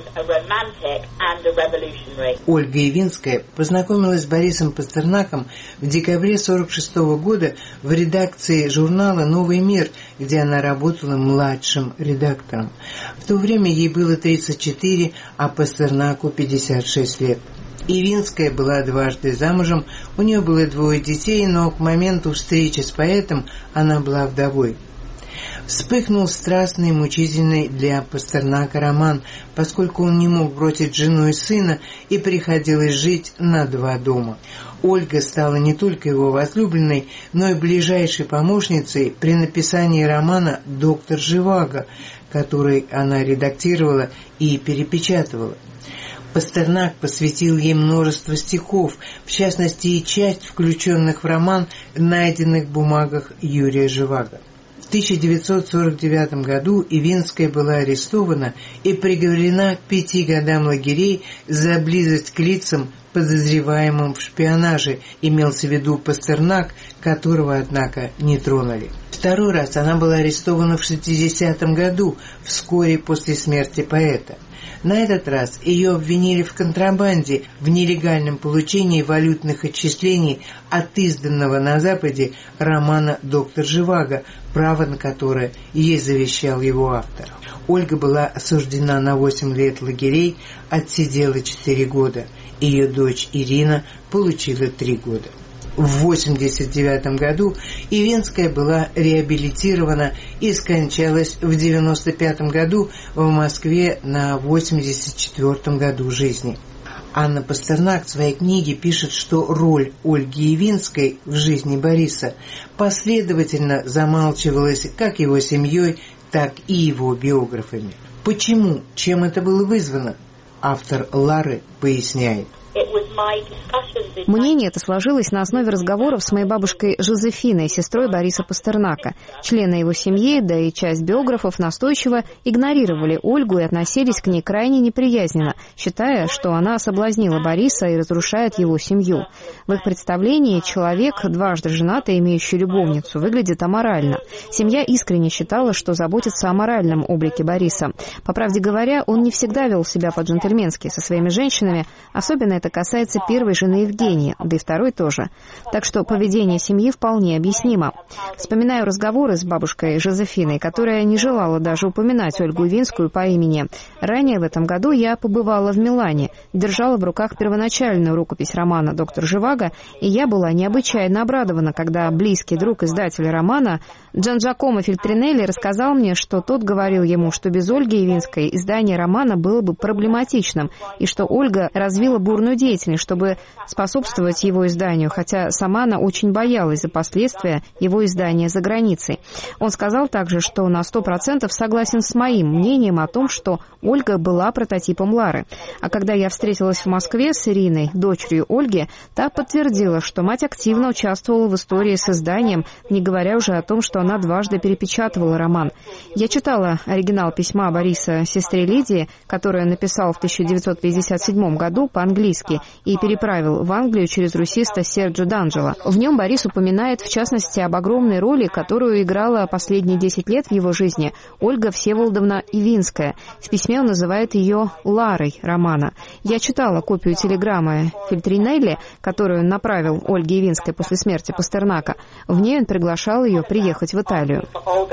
Ольга Явинская познакомилась с Борисом Пастернаком в декабре сорок шестого года в редакции журнала «Новый мир», где она работала младшим редактором. В то время ей было тридцать четыре, а Пастернаку пятьдесят шесть лет. Явинская была дважды замужем, у нее было двое детей, но к моменту встречи с поэтом она была вдовой. Вспыхнул страстный и мучительный для Пастернака роман, поскольку он не мог бросить жену и сына, и приходилось жить на два дома. Ольга стала не только его возлюбленной, но и ближайшей помощницей при написании романа «Доктор Живаго», который она редактировала и перепечатывала. Пастернак посвятил ей множество стихов, в частности и часть включенных в роман, найденных в бумагах Юрия Живаго. В тысяча девятьсот сорок девятом году Ивинская была арестована и приговорена к пяти годам лагерей за близость к лицам, подозреваемым в шпионаже, имелся в виду Пастернак, которого, однако, не тронули. Второй раз она была арестована в шестидесятом году, вскоре после смерти поэта. На этот раз ее обвинили в контрабанде, в нелегальном получении валютных отчислений от изданного на Западе романа «Доктор Живаго», право на которое ей завещал его автор. Ольга была осуждена на восемь лет лагерей, отсидела четыре года. Ее дочь Ирина получила три года. В восемьдесят девятом году Ивинская была реабилитирована и скончалась в девяносто пятом году в Москве на восемьдесят четвёртом году жизни. Анна Пастернак в своей книге пишет, что роль Ольги Ивинской в жизни Бориса последовательно замалчивалась как его семьей, так и его биографами. Почему? Чем это было вызвано? Автор «Лары» поясняет. Мнение это сложилось на основе разговоров с моей бабушкой Жозефиной, сестрой Бориса Пастернака. Члены его семьи, да и часть биографов настойчиво игнорировали Ольгу и относились к ней крайне неприязненно, считая, что она соблазнила Бориса и разрушает его семью. В их представлении человек, дважды женатый, имеющий любовницу, выглядит аморально. Семья искренне считала, что заботится о моральном облике Бориса. По правде говоря, он не всегда вел себя по-джентльменски со своими женщинами, особенно это касается первой жены Евгении, да и второй тоже. Так что поведение семьи вполне объяснимо. Вспоминаю разговоры с бабушкой Жозефиной, которая не желала даже упоминать Ольгу Ивинскую по имени. Ранее в этом году я побывала в Милане, держала в руках первоначальную рукопись романа «Доктор Живаго», и я была необычайно обрадована, когда близкий друг издателя романа Джанджакомо Фельтринелли рассказал мне, что тот говорил ему, что без Ольги Ивинской издание романа было бы проблематичным, и что Ольга развила бурную деятельность, чтобы способствовать его изданию, хотя сама она очень боялась за последствия его издания за границей. Он сказал также, что на сто процентов согласен с моим мнением о том, что Ольга была прототипом Лары. А когда я встретилась в Москве с Ириной, дочерью Ольги, та подтвердила, что мать активно участвовала в истории с изданием, не говоря уже о том, что она дважды перепечатывала роман. Я читала оригинал письма Бориса сестре Лидии, которое он написал в тысяча девятьсот пятьдесят седьмом году по-английски и переправил в Англию через русиста Серджо Данджело. В нем Борис упоминает, в частности, об огромной роли, которую играла последние десять лет в его жизни Ольга Всеволодовна Ивинская. В письме он называет ее Ларой романа. Я читала копию телеграммы Фельтринелли, которую он направил Ольге Ивинской после смерти Пастернака. В ней он приглашал ее приехать в Италию.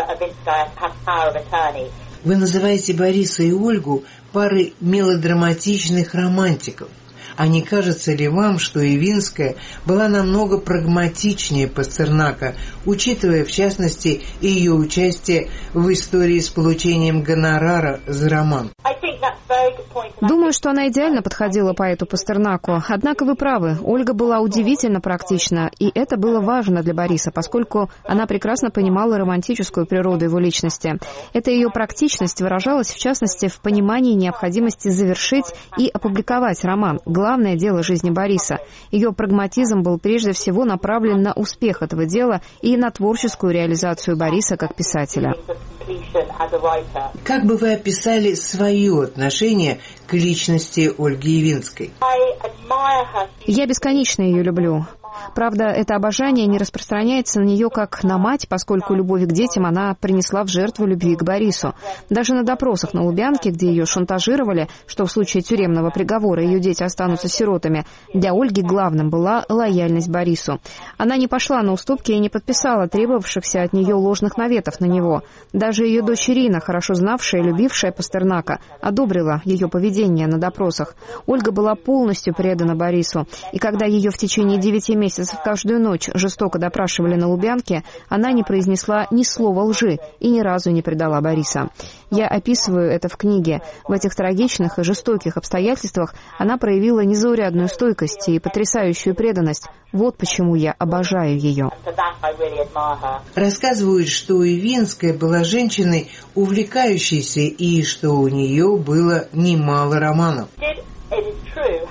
Вы называете Бориса и Ольгу парой мелодраматичных романтиков. А не кажется ли вам, что Ивинская была намного прагматичнее Пастернака, учитывая, в частности, и ее участие в истории с получением гонорара за роман? Думаю, что она идеально подходила поэту Пастернаку. Однако вы правы, Ольга была удивительно практична, и это было важно для Бориса, поскольку она прекрасно понимала романтическую природу его личности. Эта ее практичность выражалась, в частности, в понимании необходимости завершить и опубликовать роман, главное дело жизни Бориса. Ее прагматизм был прежде всего направлен на успех этого дела и на творческую реализацию Бориса как писателя. Как бы вы описали свое отношение к личности Ольги Ивинской? Я бесконечно ее люблю. Правда, это обожание не распространяется на нее как на мать, поскольку любовь к детям она принесла в жертву любви к Борису. Даже на допросах на Лубянке, где ее шантажировали, что в случае тюремного приговора ее дети останутся сиротами, для Ольги главным была лояльность Борису. Она не пошла на уступки и не подписала требовавшихся от нее ложных наветов на него. Даже ее дочь Ирина, хорошо знавшая и любившая Пастернака, одобрила ее поведение на допросах. Ольга была полностью предана Борису, и когда ее в течение девяти месяцев каждую ночь жестоко допрашивали на Лубянке, она не произнесла ни слова лжи и ни разу не предала Бориса. Я описываю это в книге. В этих трагичных и жестоких обстоятельствах она проявила незаурядную стойкость и потрясающую преданность. Вот почему я обожаю ее. Рассказывают, что Ивинская была женщиной увлекающейся и что у нее было немало романов.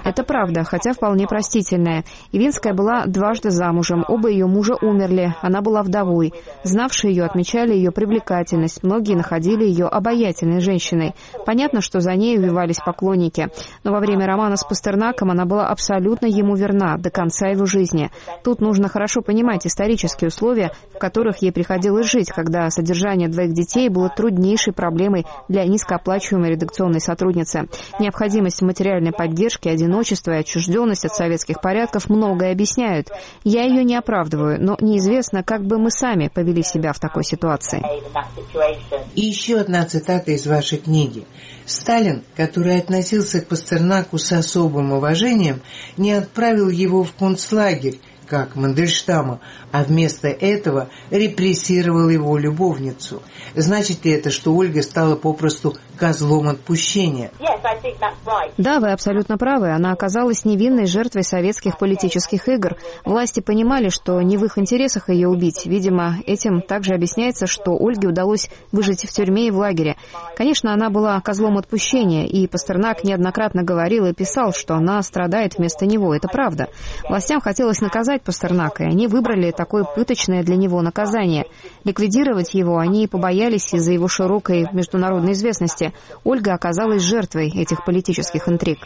Это правда, хотя вполне простительная. Ивинская была дважды замужем, оба ее мужа умерли, она была вдовой. Знавшие ее отмечали ее привлекательность, многие находили ее обаятельной женщиной. Понятно, что за ней увивались поклонники. Но во время романа с Пастернаком она была абсолютно ему верна до конца его жизни. Тут нужно хорошо понимать исторические условия, в которых ей приходилось жить, когда содержание двоих детей было труднейшей проблемой для низкооплачиваемой редакционной сотрудницы. Необходимость материальной поддержки, одиночество и отчужденность от советских порядков многое объясняют. Я ее не оправдываю, но неизвестно, как бы мы сами повели себя в такой ситуации. И еще одна цитата из вашей книги. Сталин, который относился к Пастернаку с особым уважением, не отправил его в концлагерь, как Мандельштама, а вместо этого репрессировал его любовницу. Значит ли это, что Ольга стала попросту козлом отпущения? Да, вы абсолютно правы. Она оказалась невинной жертвой советских политических игр. Власти понимали, что не в их интересах ее убить. Видимо, этим также объясняется, что Ольге удалось выжить в тюрьме и в лагере. Конечно, она была козлом отпущения, и Пастернак неоднократно говорил и писал, что она страдает вместо него. Это правда. Властям хотелось наказать Пастернака, и они выбрали такое пыточное для него наказание. Ликвидировать его они побоялись из-за его широкой международной известности. Ольга оказалась жертвой этих политических интриг.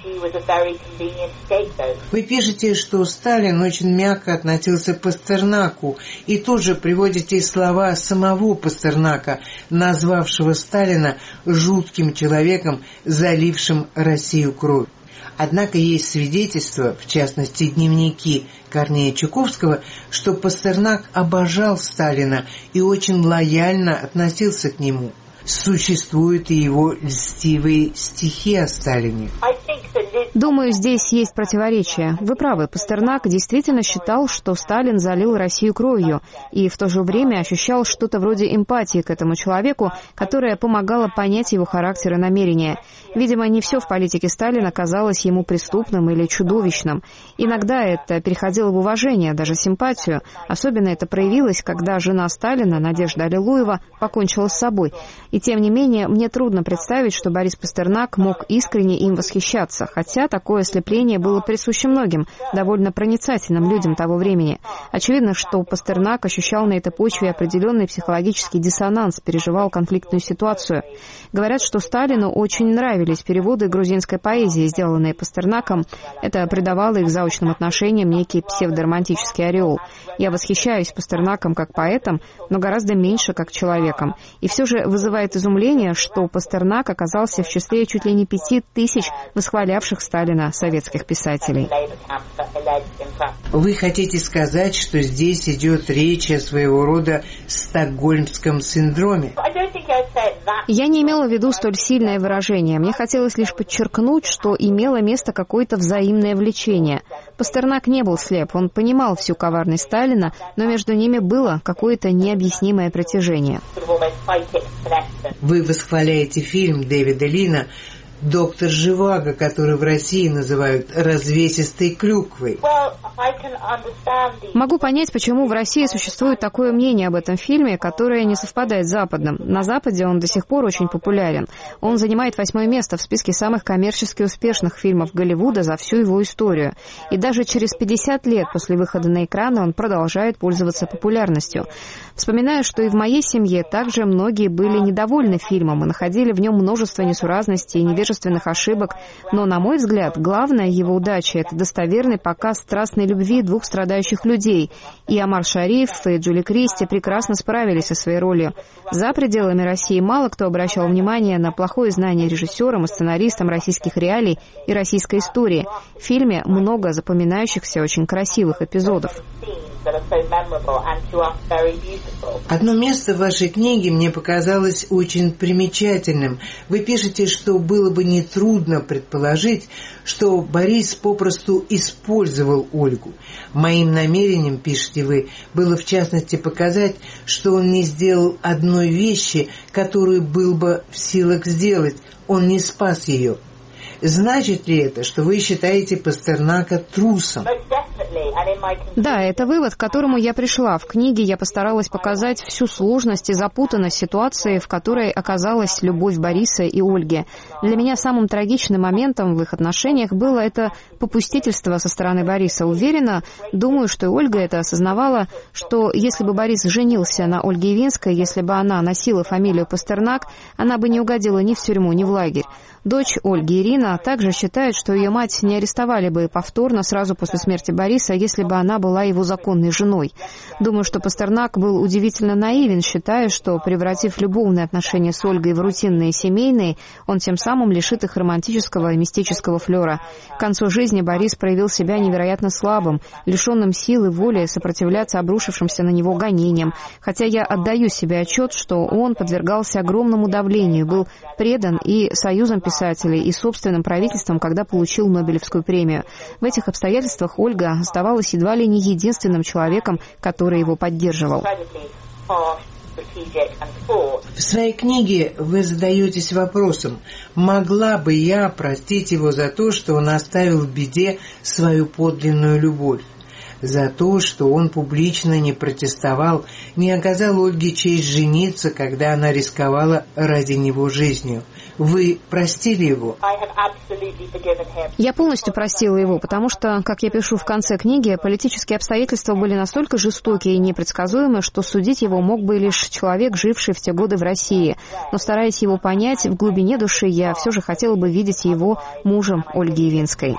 Вы пишете, что Сталин очень мягко относился к Пастернаку, и тут же приводите слова самого Пастернака, назвавшего Сталина жутким человеком, залившим Россию кровь. Однако есть свидетельства, в частности дневники Корнея Чуковского, что Пастернак обожал Сталина и очень лояльно относился к нему. Существуют и его льстивые стихи о Сталине. Думаю, здесь есть противоречие. Вы правы, Пастернак действительно считал, что Сталин залил Россию кровью, и в то же время ощущал что-то вроде эмпатии к этому человеку, которая помогала понять его характер и намерения. Видимо, не все в политике Сталина казалось ему преступным или чудовищным. Иногда это переходило в уважение, даже симпатию. Особенно это проявилось, когда жена Сталина, Надежда Аллилуева, покончила с собой. И тем не менее, мне трудно представить, что Борис Пастернак мог искренне им восхищаться, хотя такое ослепление было присуще многим, довольно проницательным людям того времени. Очевидно, что Пастернак ощущал на этой почве определенный психологический диссонанс, переживал конфликтную ситуацию. Говорят, что Сталину очень нравились переводы грузинской поэзии, сделанные Пастернаком. Это придавало их заочным отношениям некий псевдоромантический ореол. Я восхищаюсь Пастернаком как поэтом, но гораздо меньше как человеком. И все же вызывает изумление, что Пастернак оказался в числе чуть ли не пяти тысяч восхвалявших Сталина советских писателей. Вы хотите сказать, что здесь идет речь о своего рода стокгольмском синдроме? Я не имела в виду столь сильное выражение. Мне хотелось лишь подчеркнуть, что имело место какое-то взаимное влечение. Пастернак не был слеп, он понимал всю коварность Сталина, но между ними было какое-то необъяснимое притяжение. Вы восхваляете фильм Дэвида Лина «Доктор Живаго», который в России называют «развесистой клюквой». Могу понять, почему в России существует такое мнение об этом фильме, которое не совпадает с западным. На Западе он до сих пор очень популярен. Он занимает восьмое место в списке самых коммерчески успешных фильмов Голливуда за всю его историю. И даже через пятьдесят лет после выхода на экраны он продолжает пользоваться популярностью. Вспоминаю, что и в моей семье также многие были недовольны фильмом и находили в нем множество несуразностей и невежественных ошибок. Но, на мой взгляд, главная его удача – это достоверный показ страстной любви двух страдающих людей. И Омар Шариф, и Джули Кристи прекрасно справились со своей ролью. За пределами России мало кто обращал внимание на плохое знание режиссером и сценаристом российских реалий и российской истории. В фильме много запоминающихся очень красивых эпизодов. Одно место в вашей книге мне показалось очень примечательным. Вы пишете, что было бы нетрудно предположить, что Борис попросту использовал Ольгу. Моим намерением, пишете вы, было в частности показать, что он не сделал одной вещи, которую был бы в силах сделать. Он не спас ее. Значит ли это, что вы считаете Пастернака трусом? Да, это вывод, к которому я пришла. В книге я постаралась показать всю сложность и запутанность ситуации, в которой оказалась любовь Бориса и Ольги. Для меня самым трагичным моментом в их отношениях было это попустительство со стороны Бориса. Уверена, думаю, что и Ольга это осознавала, что если бы Борис женился на Ольге Явинской, если бы она носила фамилию Пастернак, она бы не угодила ни в тюрьму, ни в лагерь. Дочь Ольги, Ирина, также считает, что ее мать не арестовали бы повторно сразу после смерти Бориса, если бы она была его законной женой. Думаю, что Пастернак был удивительно наивен, считая, что, превратив любовные отношения с Ольгой в рутинные семейные, он тем самым лишит их романтического и мистического флера. К концу жизни Борис проявил себя невероятно слабым, лишенным силы, воли сопротивляться обрушившимся на него гонениям. Хотя я отдаю себе отчет, что он подвергался огромному давлению, был предан и союзом писателей, и собственным правительством, когда получил Нобелевскую премию. В этих обстоятельствах Ольга оставалась едва ли не единственным человеком, который его поддерживал. В своей книге вы задаетесь вопросом, могла бы я простить его за то, что он оставил в беде свою подлинную любовь, за то, что он публично не протестовал, не оказал Ольге честь жениться, когда она рисковала ради него жизнью. Вы простили его? Я полностью простила его, потому что, как я пишу в конце книги, политические обстоятельства были настолько жестокие и непредсказуемы, что судить его мог бы лишь человек, живший в те годы в России. Но, стараясь его понять, в глубине души я все же хотела бы видеть его мужем Ольги Явинской.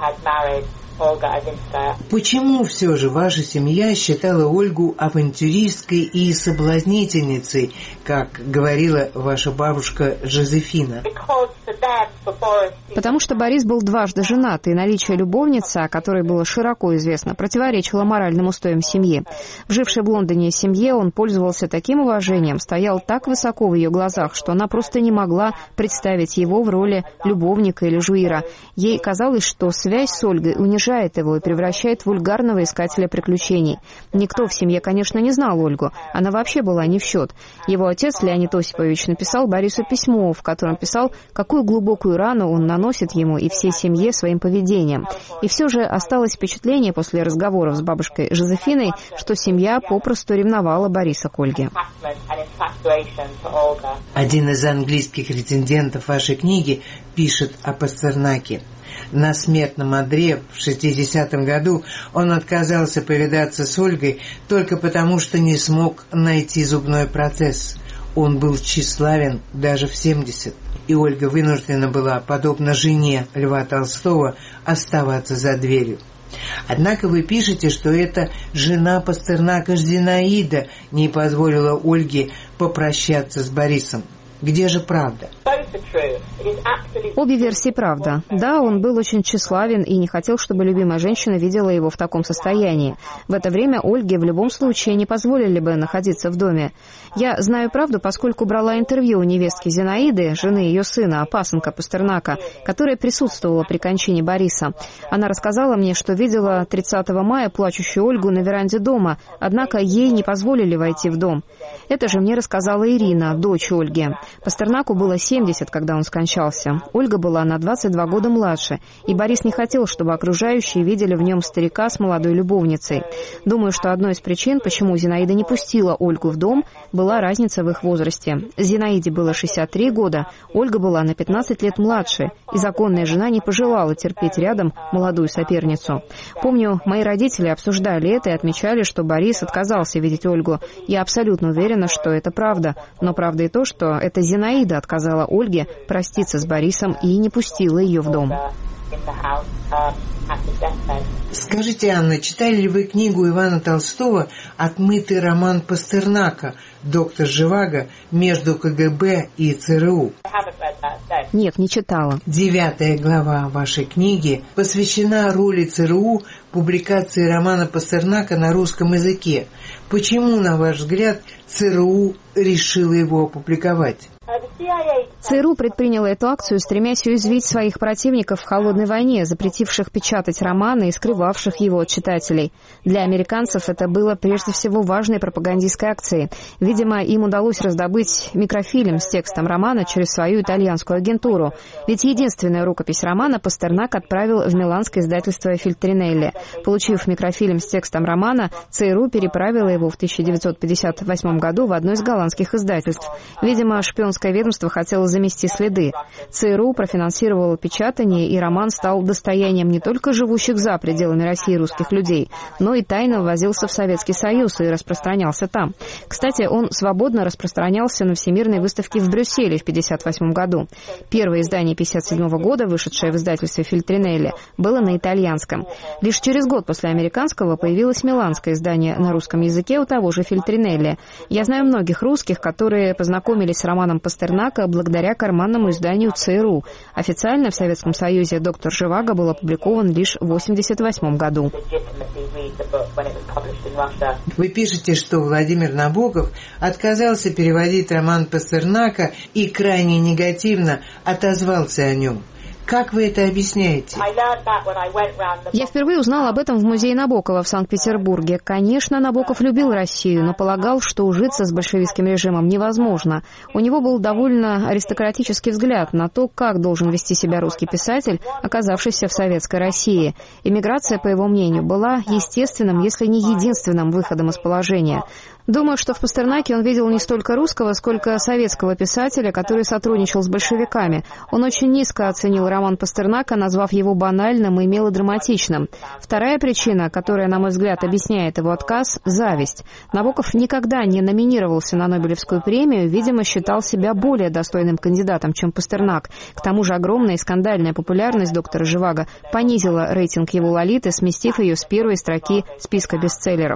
Почему все же ваша семья считала Ольгу авантюристкой и соблазнительницей, как говорила ваша бабушка Жозефина? Потому что Борис был дважды женат, и наличие любовницы, о которой было широко известно, противоречило моральным устоям семьи. В жившей в Лондоне семье он пользовался таким уважением, стоял так высоко в ее глазах, что она просто не могла представить его в роли любовника или жуира. Ей казалось, что связь с Ольгой унижает его и превращает в вульгарного искателя приключений. Никто в семье, конечно, не знал Ольгу. Она вообще была не в счет. Его отец, Леонид Осипович, написал Борису письмо, в котором писал, какую глубокую рану он наносит ему и всей семье своим поведением. И все же осталось впечатление после разговоров с бабушкой Жозефиной, что семья попросту ревновала Бориса к Ольге. Один из английских рецензентов вашей книги пишет о Пастернаке. На смертном одре в шестидесятом году он отказался повидаться с Ольгой только потому, что не смог найти зубной процесс. Он был тщеславен даже в семьдесят, и Ольга вынуждена была, подобно жене Льва Толстого, оставаться за дверью. Однако вы пишете, что эта жена Пастернака Зинаида не позволила Ольге попрощаться с Борисом. Где же правда? Обе версии правда. Да, он был очень тщеславен и не хотел, чтобы любимая женщина видела его в таком состоянии. В это время Ольге в любом случае не позволили бы находиться в доме. Я знаю правду, поскольку брала интервью у невестки Зинаиды, жены ее сына, пасынка Пастернака, которая присутствовала при кончине Бориса. Она рассказала мне, что видела тридцатого мая плачущую Ольгу на веранде дома, однако ей не позволили войти в дом. Это же мне рассказала Ирина, дочь Ольги. Пастернаку было семьдесят, когда он скончался. Ольга была на двадцать два года младше, и Борис не хотел, чтобы окружающие видели в нем старика с молодой любовницей. Думаю, что одной из причин, почему Зинаида не пустила Ольгу в дом, была разница в их возрасте. Зинаиде было шестьдесят три года, Ольга была на пятнадцать лет младше, и законная жена не пожелала терпеть рядом молодую соперницу. Помню, мои родители обсуждали это и отмечали, что Борис отказался видеть Ольгу. Я абсолютно уверена, что это правда, но правда и то, что это Зинаида отказала Ольге проститься с Борисом и не пустила ее в дом. Скажите, Анна, читали ли вы книгу Ивана Толстого «Отмытый роман Пастернака. Доктор Живаго между КГБ и ЦРУ»? Нет, не читала. Девятая глава вашей книги посвящена роли ЦРУ в публикации романа Пастернака на русском языке. Почему, на ваш взгляд, ЦРУ решила его опубликовать? ЦРУ предприняла эту акцию, стремясь уязвить своих противников в холодной войне, запретивших печатать романы и скрывавших его от читателей. Для американцев это было прежде всего важной пропагандистской акцией. Видимо, им удалось раздобыть микрофильм с текстом романа через свою итальянскую агентуру. Ведь единственную рукопись романа Пастернак отправил в миланское издательство Фельтринелли. Получив микрофильм с текстом романа, ЦРУ переправила его в тысяча девятьсот пятьдесят восьмом году в одно из голландских издательств. Видимо, шпионское ведомство хотело замести следы. ЦРУ профинансировало печатание, и роман стал достоянием не только живущих за пределами России русских людей, но и тайно ввозился в Советский Союз и распространялся там. Кстати, он свободно распространялся на Всемирной выставке в Брюсселе в пятьдесят восьмом году. Первое издание пятьдесят седьмого года, вышедшее в издательстве Фельтринелли, было на итальянском. Лишь через год после американского появилось миланское издание на русском языке у того же Фельтринелли. Я знаю многих русских, которые познакомились с романом Пастернака благодаря карманному изданию ЦРУ. Официально в Советском Союзе «Доктор Живаго» был опубликован лишь в восемьдесят восьмом году. Вы пишете, что Владимир Набоков отказался переводить роман Пастернака и крайне негативно отозвался о нем. Как вы это объясняете? Я впервые узнал об этом в музее Набокова в Санкт-Петербурге. Конечно, Набоков любил Россию, но полагал, что ужиться с большевистским режимом невозможно. У него был довольно аристократический взгляд на то, как должен вести себя русский писатель, оказавшийся в советской России. Эмиграция, по его мнению, была естественным, если не единственным выходом из положения. Думаю, что в Пастернаке он видел не столько русского, сколько советского писателя, который сотрудничал с большевиками. Он очень низко оценил роман Пастернака, назвав его банальным и мелодраматичным. Вторая причина, которая, на мой взгляд, объясняет его отказ – зависть. Набоков никогда не номинировался на Нобелевскую премию, видимо, считал себя более достойным кандидатом, чем Пастернак. К тому же огромная и скандальная популярность доктора Живаго понизила рейтинг его «Лолиты», сместив ее с первой строки списка бестселлеров.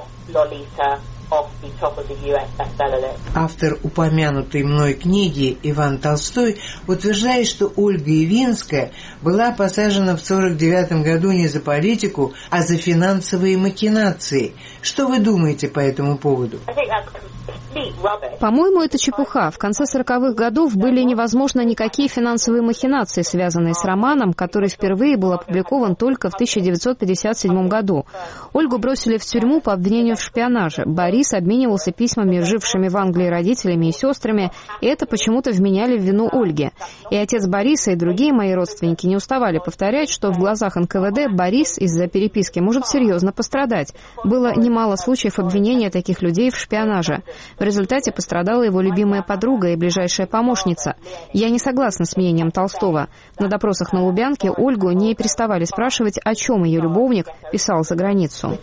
Автор упомянутой мной книги Иван Толстой утверждает, что Ольга Явинская была посажена в сорок девятом году не за политику, а за финансовые махинации. Что вы думаете по этому поводу? По-моему, это чепуха. В конце сороковых годов были невозможны никакие финансовые махинации, связанные с романом, который впервые был опубликован только в тысяча девятьсот пятьдесят седьмом году. Ольгу бросили в тюрьму по обвинению в шпионаже. Борис обменивался письмами с жившими в Англии родителями и сестрами, и это почему-то вменяли в вину Ольге. И отец Бориса, и другие мои родственники не уставали повторять, что в глазах эн ка вэ дэ Борис из-за переписки может серьезно пострадать. Было немало случаев обвинения таких людей в шпионаже. В результате пострадала его любимая подруга и ближайшая помощница. Я не согласна с мнением Толстого. На допросах на Лубянке Ольгу не переставали спрашивать, о чем ее любовник писал за границу.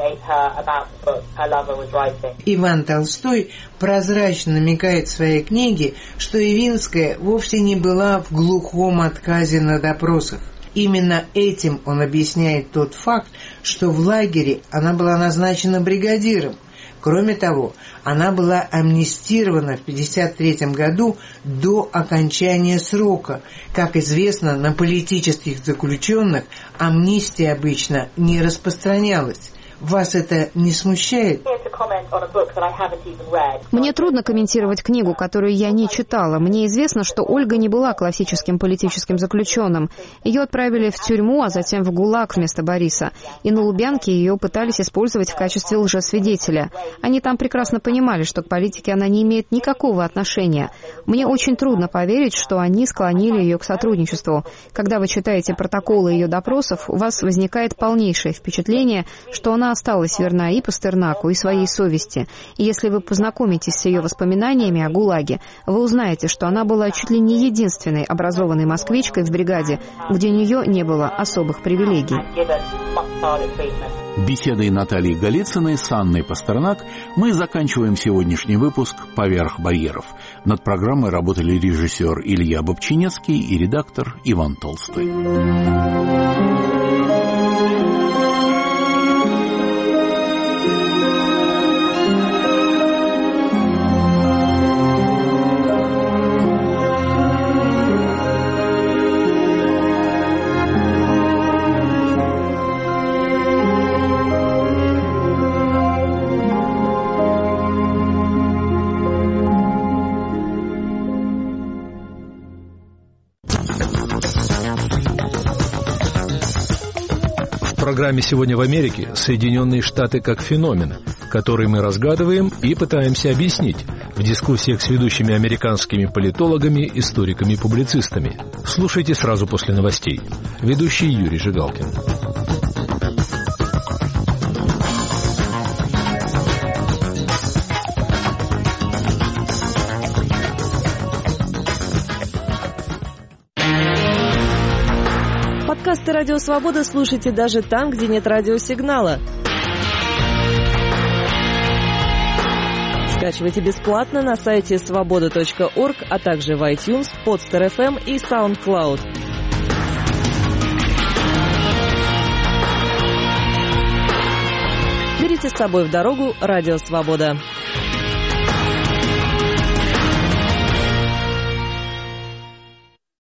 Иван Толстой прозрачно намекает в своей книге, что Явинская вовсе не была в глухом отказе на допросах. Именно этим он объясняет тот факт, что в лагере она была назначена бригадиром. Кроме того, она была амнистирована в пятьдесят третьем году до окончания срока. Как известно, на политических заключенных амнистия обычно не распространялась. Вас это не смущает? Мне трудно комментировать книгу, которую я не читала. Мне известно, что Ольга не была классическим политическим заключенным. Ее отправили в тюрьму, а затем в ГУЛАГ вместо Бориса. И на Лубянке ее пытались использовать в качестве лжесвидетеля. Они там прекрасно понимали, что к политике она не имеет никакого отношения. Мне очень трудно поверить, что они склонили ее к сотрудничеству. Когда вы читаете протоколы ее допросов, у вас возникает полнейшее впечатление, что она осталась верна и Пастернаку, и своей совести. И если вы познакомитесь с ее воспоминаниями о ГУЛАГе, вы узнаете, что она была чуть ли не единственной образованной москвичкой в бригаде, где у нее не было особых привилегий. Беседой Натальи Голицыной с Анной Пастернак мы заканчиваем сегодняшний выпуск «Поверх барьеров». Над программой работали режиссер Илья Бобчинецкий и редактор Иван Толстой. программе «Сегодня в Америке» Соединенные Штаты как феномен, который мы разгадываем и пытаемся объяснить в дискуссиях с ведущими американскими политологами, историками и публицистами. Слушайте сразу после новостей. Ведущий Юрий Жигалкин. Подкасты «Радио Свобода» слушайте даже там, где нет радиосигнала. Скачивайте бесплатно на сайте свобода точка орг, а также в iTunes, Podster эф эм и SoundCloud. Берите с собой в дорогу «Радио Свобода».